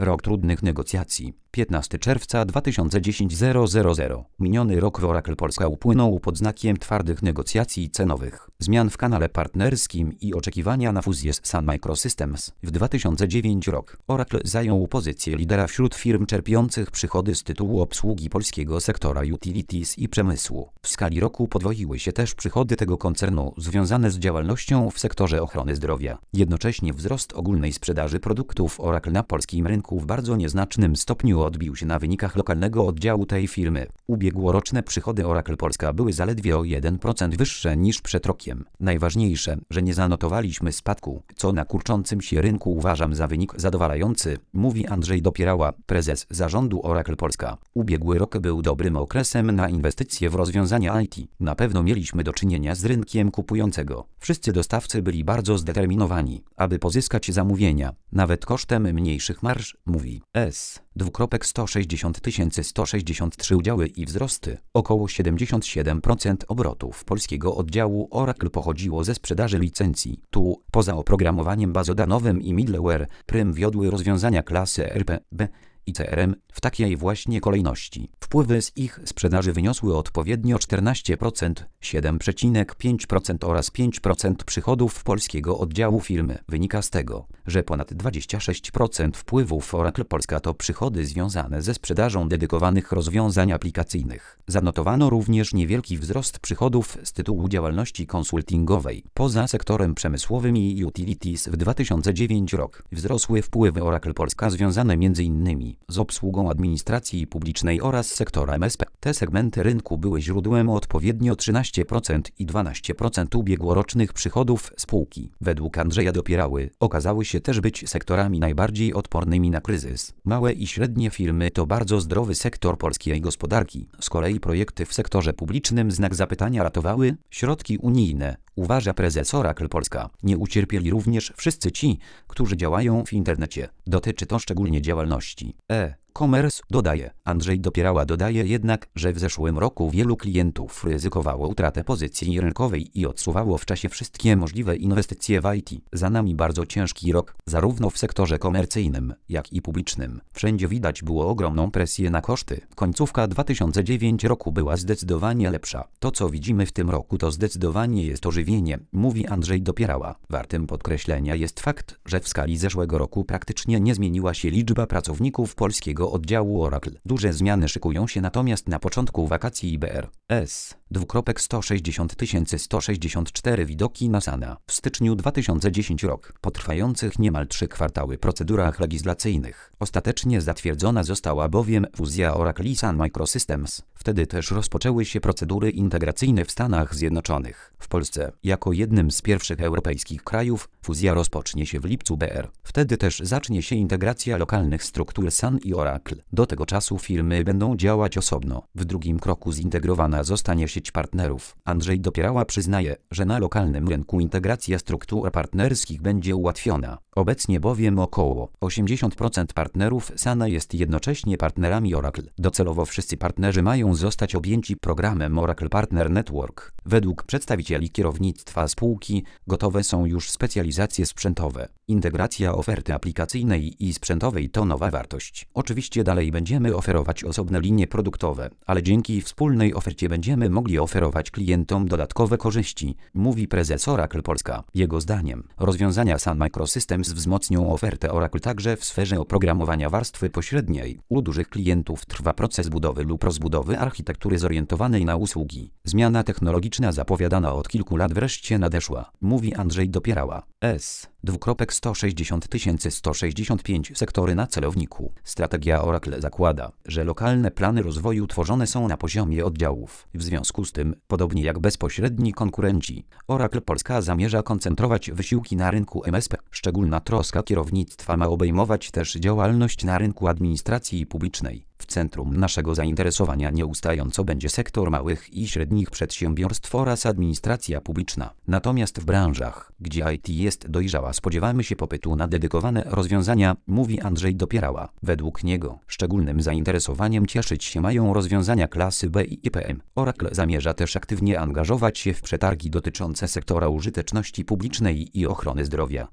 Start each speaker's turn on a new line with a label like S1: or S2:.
S1: Rok trudnych negocjacji. 15 czerwca 2010 000. Miniony rok w Oracle Polska upłynął pod znakiem twardych negocjacji cenowych, zmian w kanale partnerskim i oczekiwania na fuzję z Sun Microsystems. W 2009 rok Oracle zajął pozycję lidera wśród firm czerpiących przychody z tytułu obsługi polskiego sektora utilities i przemysłu. W skali roku podwoiły się też przychody tego koncernu związane z działalnością w sektorze ochrony zdrowia. Jednocześnie wzrost ogólnej sprzedaży produktów Oracle na polskim rynku w bardzo nieznacznym stopniu odbił się na wynikach lokalnego oddziału tej firmy. Ubiegłoroczne przychody Oracle Polska były zaledwie o 1% wyższe niż przed rokiem. Najważniejsze, że nie zanotowaliśmy spadku, co na kurczącym się rynku uważam za wynik zadowalający, mówi Andrzej Dopierała, prezes zarządu Oracle Polska. Ubiegły rok był dobrym okresem na inwestycje w rozwiązania IT. Na pewno mieliśmy do czynienia z rynkiem kupującego. Wszyscy dostawcy byli bardzo zdeterminowani, aby pozyskać zamówienia, nawet kosztem mniejszych marż, mówi S. 160 163 udziały i wzrosty. Około 77% obrotów polskiego oddziału Oracle pochodziło ze sprzedaży licencji. Tu, poza oprogramowaniem bazodanowym i middleware, prym wiodły rozwiązania klasy ERP, B i CRM w takiej właśnie kolejności. Wpływy z ich sprzedaży wyniosły odpowiednio 14%, 7,5% oraz 5% przychodów polskiego oddziału firmy. Wynika z tego, że ponad 26% wpływów Oracle Polska to przychody związane ze sprzedażą dedykowanych rozwiązań aplikacyjnych. Zanotowano również niewielki wzrost przychodów z tytułu działalności konsultingowej. Poza sektorem przemysłowym i utilities w 2009 rok wzrosły wpływy Oracle Polska związane m.in. z obsługą administracji publicznej oraz sektora MSP. Te segmenty rynku były źródłem odpowiednio 13% i 12% ubiegłorocznych przychodów spółki. Według Andrzeja Dopierały okazały się też być sektorami najbardziej odpornymi na kryzys. Małe i średnie firmy to bardzo zdrowy sektor polskiej gospodarki. Z kolei projekty w sektorze publicznym znak zapytania ratowały środki unijne, uważa prezes Oracle Polska. Nie ucierpieli również wszyscy ci, którzy działają w internecie. Dotyczy to szczególnie działalności e-commerce, dodaje. Andrzej Dopierała dodaje jednak, że w zeszłym roku wielu klientów ryzykowało utratę pozycji rynkowej i odsuwało w czasie wszystkie możliwe inwestycje w IT. Za nami bardzo ciężki rok, zarówno w sektorze komercyjnym, jak i publicznym. Wszędzie widać było ogromną presję na koszty. Końcówka 2009 roku była zdecydowanie lepsza. To, co widzimy w tym roku, to zdecydowanie jest ożywienie, mówi Andrzej Dopierała. Wartym podkreślenia jest fakt, że w skali zeszłego roku praktycznie nie zmieniła się liczba pracowników polskiego oddziału Oracle. Duże zmiany szykują się natomiast na początku wakacji IBR. S. 160 164 widoki na Sana. W styczniu 2010 rok, po trwających niemal 3 kwartały procedurach legislacyjnych, ostatecznie zatwierdzona została bowiem fuzja Oracle i Sun Microsystems. Wtedy też rozpoczęły się procedury integracyjne w Stanach Zjednoczonych. W Polsce, jako jednym z pierwszych europejskich krajów, fuzja rozpocznie się w lipcu BR. Wtedy też zacznie się integracja lokalnych struktur Sun i Oracle. Do tego czasu firmy będą działać osobno. W drugim kroku zintegrowana zostanie sieć partnerów. Andrzej Dopierała przyznaje, że na lokalnym rynku integracja struktur partnerskich będzie ułatwiona. Obecnie bowiem około 80% partnerów Sana jest jednocześnie partnerami Oracle. Docelowo wszyscy partnerzy mają zostać objęci programem Oracle Partner Network. Według przedstawicieli kierownictwa spółki gotowe są już specjalizacje sprzętowe. Integracja oferty aplikacyjnej i sprzętowej to nowa wartość. Oczywiście dalej będziemy oferować osobne linie produktowe, ale dzięki wspólnej ofercie będziemy mogli oferować klientom dodatkowe korzyści, mówi prezes Oracle Polska. Jego zdaniem rozwiązania Sun Microsystems wzmocnią ofertę Oracle także w sferze oprogramowania warstwy pośredniej. U dużych klientów trwa proces budowy lub rozbudowy architektury zorientowanej na usługi. Zmiana technologiczna zapowiadana od kilku lat wreszcie nadeszła, mówi Andrzej Dopierała. S. 160 165 sektory na celowniku. Strategia Oracle zakłada, że lokalne plany rozwoju tworzone są na poziomie oddziałów. W związku z tym, podobnie jak bezpośredni konkurenci, Oracle Polska zamierza koncentrować wysiłki na rynku MSP. Szczególna troska kierownictwa ma obejmować też działalność na rynku administracji publicznej. W centrum naszego zainteresowania nieustająco będzie sektor małych i średnich przedsiębiorstw oraz administracja publiczna. Natomiast w branżach, gdzie IT jest dojrzała, spodziewamy się popytu na dedykowane rozwiązania, mówi Andrzej Dopierała. Według niego szczególnym zainteresowaniem cieszyć się mają rozwiązania klasy B i IPM. Oracle zamierza też aktywnie angażować się w przetargi dotyczące sektora użyteczności publicznej i ochrony zdrowia.